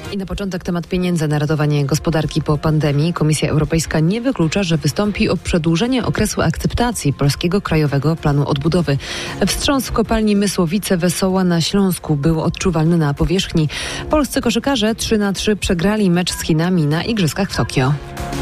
I na początek temat pieniędzy na ratowanie gospodarki po pandemii. Komisja Europejska nie wyklucza, że wystąpi o przedłużenie okresu akceptacji Polskiego Krajowego Planu Odbudowy. Wstrząs w kopalni Mysłowice Wesoła na Śląsku był odczuwalny na powierzchni. Polscy koszykarze 3-3 przegrali mecz z Chinami na Igrzyskach w Tokio.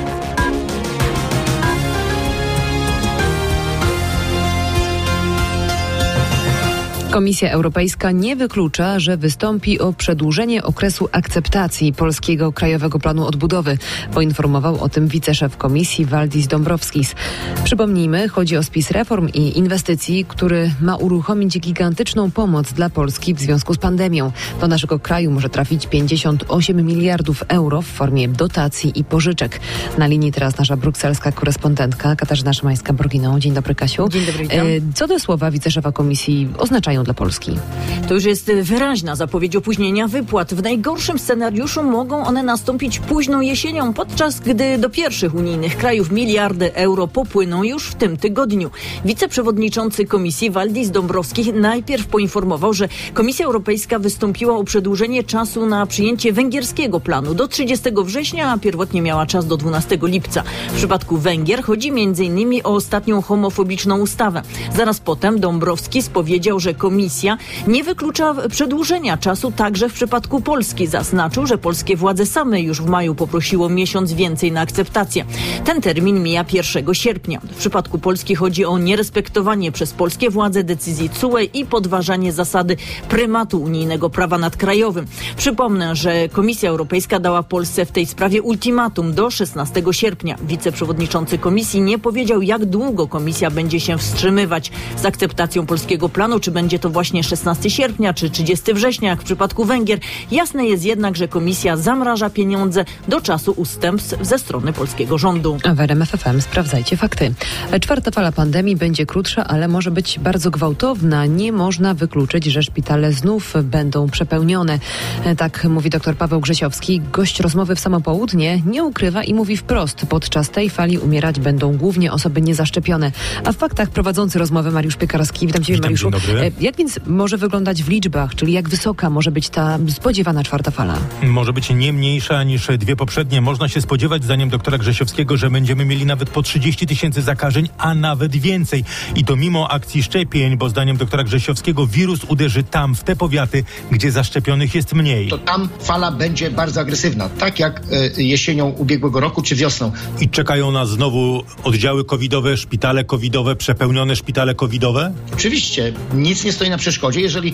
Komisja Europejska nie wyklucza, że wystąpi o przedłużenie okresu akceptacji Polskiego Krajowego Planu Odbudowy. Poinformował o tym wiceszef Komisji Valdis Dombrovskis. Przypomnijmy, chodzi o spis reform i inwestycji, który ma uruchomić gigantyczną pomoc dla Polski w związku z pandemią. Do naszego kraju może trafić 58 miliardów euro w formie dotacji i pożyczek. Na linii teraz nasza brukselska korespondentka Katarzyna Szymańska-Borginą. Dzień dobry, Kasiu. Dzień dobry, witam. Co te słowa wiceszefa Komisji oznaczają dla Polski? To już jest wyraźna zapowiedź opóźnienia wypłat. W najgorszym scenariuszu mogą one nastąpić późną jesienią, podczas gdy do pierwszych unijnych krajów miliardy euro popłyną już w tym tygodniu. Wiceprzewodniczący Komisji Valdis Dombrovskis najpierw poinformował, że Komisja Europejska wystąpiła o przedłużenie czasu na przyjęcie węgierskiego planu do 30 września, a pierwotnie miała czas do 12 lipca. W przypadku Węgier chodzi m.in. o ostatnią homofobiczną ustawę. Zaraz potem Dombrovskis powiedział, że Komisja nie wyklucza przedłużenia czasu także w przypadku Polski. Zaznaczył, że polskie władze same już w maju poprosiło miesiąc więcej na akceptację. Ten termin mija 1 sierpnia. W przypadku Polski chodzi o nierespektowanie przez polskie władze decyzji TSUE i podważanie zasady prymatu unijnego prawa nad krajowym. Przypomnę, że Komisja Europejska dała Polsce w tej sprawie ultimatum do 16 sierpnia. Wiceprzewodniczący Komisji nie powiedział, jak długo Komisja będzie się wstrzymywać z akceptacją polskiego planu, czy będzie to właśnie 16 sierpnia, czy 30 września, jak w przypadku Węgier. Jasne jest jednak, że Komisja zamraża pieniądze do czasu ustępstw ze strony polskiego rządu. A w RMF FM sprawdzajcie fakty. 4. fala pandemii będzie krótsza, ale może być bardzo gwałtowna. Nie można wykluczyć, że szpitale znów będą przepełnione. Tak mówi dr Paweł Grzesiowski. Gość rozmowy w Samo Południe nie ukrywa i mówi wprost. Podczas tej fali umierać będą głównie osoby niezaszczepione. A w faktach prowadzący rozmowę Mariusz Piekarski. Witam Cię, Mariuszu. Jak więc może wyglądać w liczbach, czyli jak wysoka może być ta spodziewana 4. fala? Może być nie mniejsza niż 2 poprzednie. Można się spodziewać, zdaniem doktora Grzesiowskiego, że będziemy mieli nawet po 30 000 zakażeń, a nawet więcej. I to mimo akcji szczepień, bo zdaniem doktora Grzesiowskiego wirus uderzy tam, w te powiaty, gdzie zaszczepionych jest mniej. To tam fala będzie bardzo agresywna, tak jak jesienią ubiegłego roku czy wiosną. I czekają nas znowu oddziały covidowe, szpitale covidowe, przepełnione szpitale covidowe? Oczywiście, nic nie stoi na przeszkodzie. Jeżeli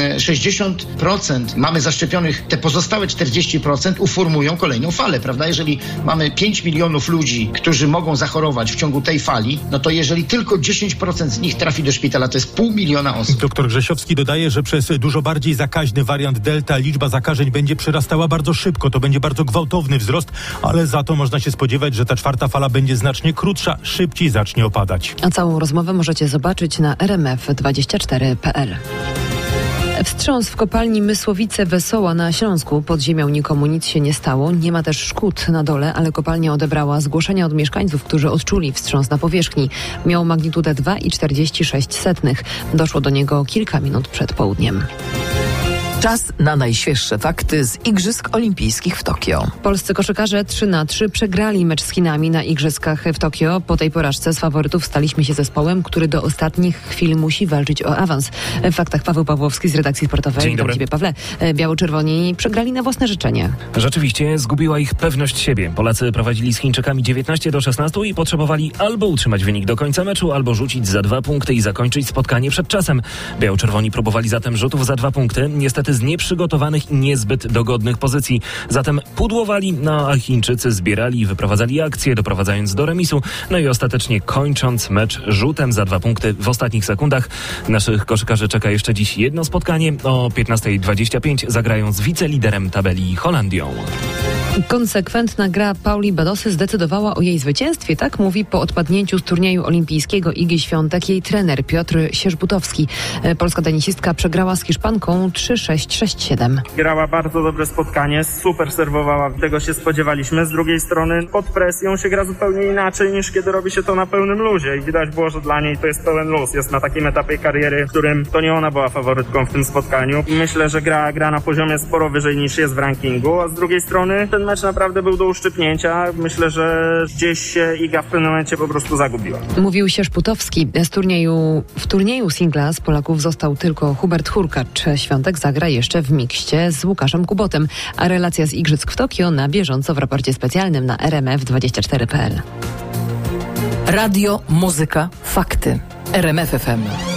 60% mamy zaszczepionych, te pozostałe 40% uformują kolejną falę, prawda? Jeżeli mamy 5 milionów ludzi, którzy mogą zachorować w ciągu tej fali, no to jeżeli tylko 10% z nich trafi do szpitala, to jest 500 000 osób. Doktor Grzesiowski dodaje, że przez dużo bardziej zakaźny wariant Delta liczba zakażeń będzie przyrastała bardzo szybko. To będzie bardzo gwałtowny wzrost, ale za to można się spodziewać, że ta 4. fala będzie znacznie krótsza, szybciej zacznie opadać. A całą rozmowę możecie zobaczyć na rmf24.pl. Wstrząs w kopalni Mysłowice Wesoła na Śląsku. Pod ziemią nikomu nic się nie stało. Nie ma też szkód na dole, ale kopalnia odebrała zgłoszenia od mieszkańców, którzy odczuli wstrząs na powierzchni. Miał magnitudę 2,46. Doszło do niego kilka minut przed południem. Czas na najświeższe fakty z Igrzysk Olimpijskich w Tokio. Polscy koszykarze 3-3 przegrali mecz z Chinami na Igrzyskach w Tokio. Po tej porażce z faworytów staliśmy się zespołem, który do ostatnich chwil musi walczyć o awans. W faktach Paweł Pawłowski z redakcji sportowej. Dzień dobry. Ciebie, Pawle. Biało-czerwoni przegrali na własne życzenie. Rzeczywiście zgubiła ich pewność siebie. Polacy prowadzili z Chińczykami 19-16 i potrzebowali albo utrzymać wynik do końca meczu, albo rzucić za 2 punkty i zakończyć spotkanie przed czasem. Biało-czerwoni próbowali zatem rzutów za 2 punkty. Niestety z nieprzygotowanych i niezbyt dogodnych pozycji. Zatem pudłowali, a Chińczycy zbierali i wyprowadzali akcję, doprowadzając do remisu. No i ostatecznie kończąc mecz rzutem za 2 punkty w ostatnich sekundach. Naszych koszykarzy czeka jeszcze dziś jedno spotkanie. O 15:25 zagrają z wiceliderem tabeli Holandią. Konsekwentna gra Pauli Badosy zdecydowała o jej zwycięstwie, tak mówi po odpadnięciu z turnieju olimpijskiego Igi Świątek jej trener Piotr Sierzbutowski. Polska tenisistka przegrała z Hiszpanką 3-6, 6-7. Grała bardzo dobre spotkanie, super serwowała, tego się spodziewaliśmy. Z drugiej strony pod presją się gra zupełnie inaczej niż kiedy robi się to na pełnym luzie i widać było, że dla niej to jest pełen luz. Jest na takim etapie kariery, w którym to nie ona była faworytką w tym spotkaniu. Myślę, że gra na poziomie sporo wyżej niż jest w rankingu, a z drugiej strony ten mecz naprawdę był do uszczypnięcia. Myślę, że gdzieś się Iga w pewnym momencie po prostu zagubiła. Mówił Sierzbutowski. W turnieju singla z Polaków został tylko Hubert Hurkacz. Świątek zagra jeszcze w mikście z Łukaszem Kubotem, a relacja z Igrzysk w Tokio na bieżąco w raporcie specjalnym na rmf24.pl. Radio, muzyka, fakty. RMF FM.